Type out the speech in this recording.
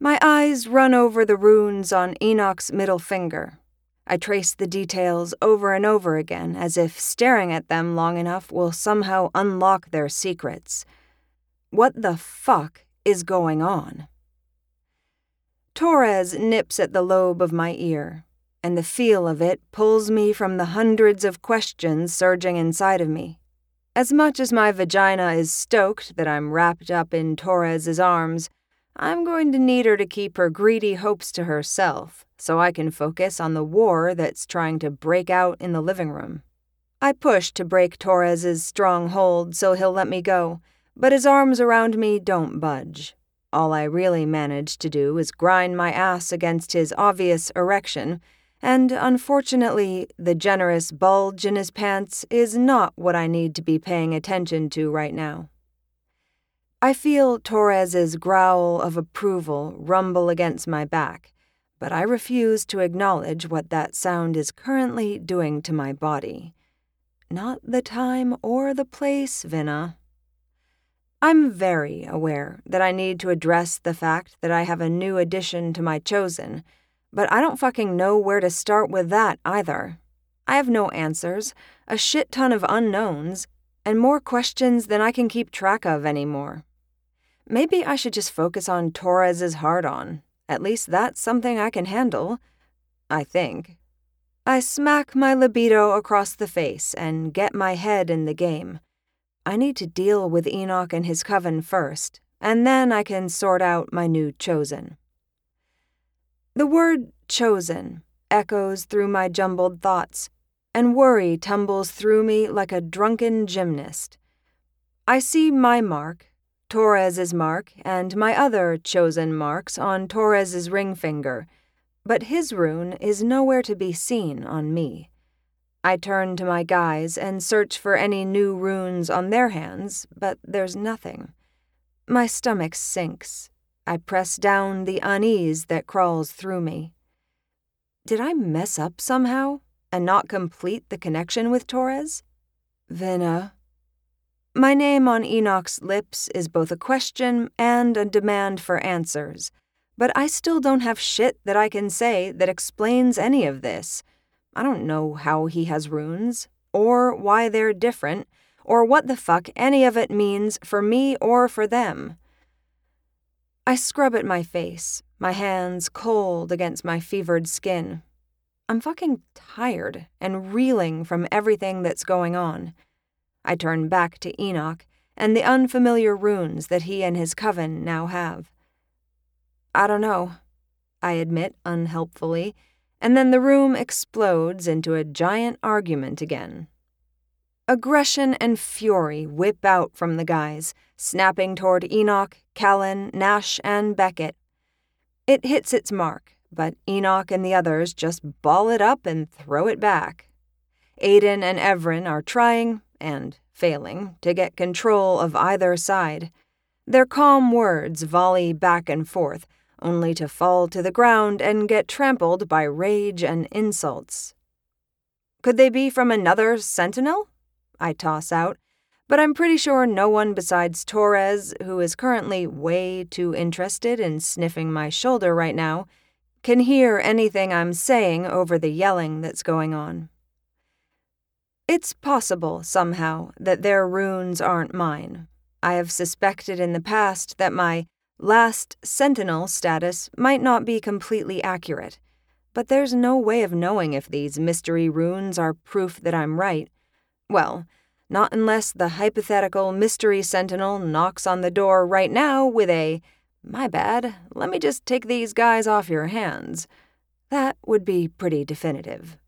My eyes run over the runes on Enoch's middle finger. I trace the details over and over again, as if staring at them long enough will somehow unlock their secrets. What the fuck is going on? Torres nips at the lobe of my ear, and the feel of it pulls me from the hundreds of questions surging inside of me. As much as my vagina is stoked that I'm wrapped up in Torres's arms, I'm going to need her to keep her greedy hopes to herself so I can focus on the war that's trying to break out in the living room. I push to break Torres's strong hold so he'll let me go, but his arms around me don't budge. All I really manage to do is grind my ass against his obvious erection, and unfortunately, the generous bulge in his pants is not what I need to be paying attention to right now. I feel Torres's growl of approval rumble against my back, but I refuse to acknowledge what that sound is currently doing to my body. Not the time or the place, Vinna. I'm very aware that I need to address the fact that I have a new addition to my chosen, but I don't fucking know where to start with that either. I have no answers, a shit ton of unknowns, and more questions than I can keep track of anymore. Maybe I should just focus on Torres's hard-on. At least that's something I can handle, I think. I smack my libido across the face and get my head in the game. I need to deal with Enoch and his coven first, and then I can sort out my new chosen. The word chosen echoes through my jumbled thoughts, and worry tumbles through me like a drunken gymnast. I see my mark, Torres's mark, and my other chosen marks on Torres's ring finger, but his rune is nowhere to be seen on me. I turn to my guys and search for any new runes on their hands, but there's nothing. My stomach sinks. I press down the unease that crawls through me. Did I mess up somehow and not complete the connection with Torres? Vinna. My name on Enoch's lips is both a question and a demand for answers, but I still don't have shit that I can say that explains any of this. I don't know how he has runes, or why they're different, or what the fuck any of it means for me or for them. I scrub at my face, my hands cold against my fevered skin. I'm fucking tired and reeling from everything that's going on. I turn back to Enoch and the unfamiliar runes that he and his coven now have. I don't know, I admit unhelpfully, and then the room explodes into a giant argument again. Aggression and fury whip out from the guys, snapping toward Enoch, Callan, Nash, and Beckett. It hits its mark, but Enoch and the others just ball it up and throw it back. Aiden and Everin are trying, and failing, to get control of either side. Their calm words volley back and forth, only to fall to the ground and get trampled by rage and insults. Could they be from another Sentinel? I toss out, but I'm pretty sure no one besides Torres, who is currently way too interested in sniffing my shoulder right now, can hear anything I'm saying over the yelling that's going on. It's possible, somehow, that their runes aren't mine. I have suspected in the past that my last Sentinel status might not be completely accurate, but there's no way of knowing if these mystery runes are proof that I'm right. Well, not unless the hypothetical mystery Sentinel knocks on the door right now with a, "My bad, let me just take these guys off your hands." That would be pretty definitive.